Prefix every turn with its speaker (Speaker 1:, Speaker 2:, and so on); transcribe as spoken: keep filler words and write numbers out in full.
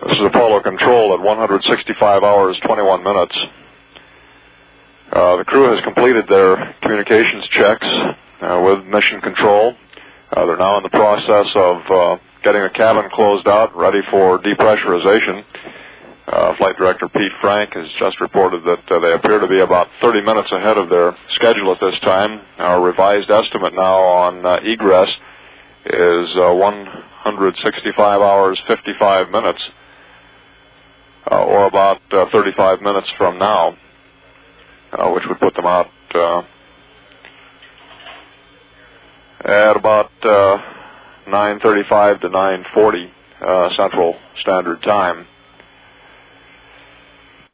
Speaker 1: This is Apollo Control at one hundred sixty-five hours, twenty-one minutes. Uh, the crew has completed their communications checks uh, with Mission Control. Uh, they're now in the process of uh, getting the cabin closed out, ready for depressurization. Uh, Flight Director Pete Frank has just reported that uh, they appear to be about thirty minutes ahead of their schedule at this time. Our revised estimate now on uh, egress is uh, one hundred sixty-five hours, fifty-five minutes, uh, or about uh, thirty-five minutes from now, uh, which would put them out uh, at about uh, nine thirty-five to nine forty uh, Central Standard Time.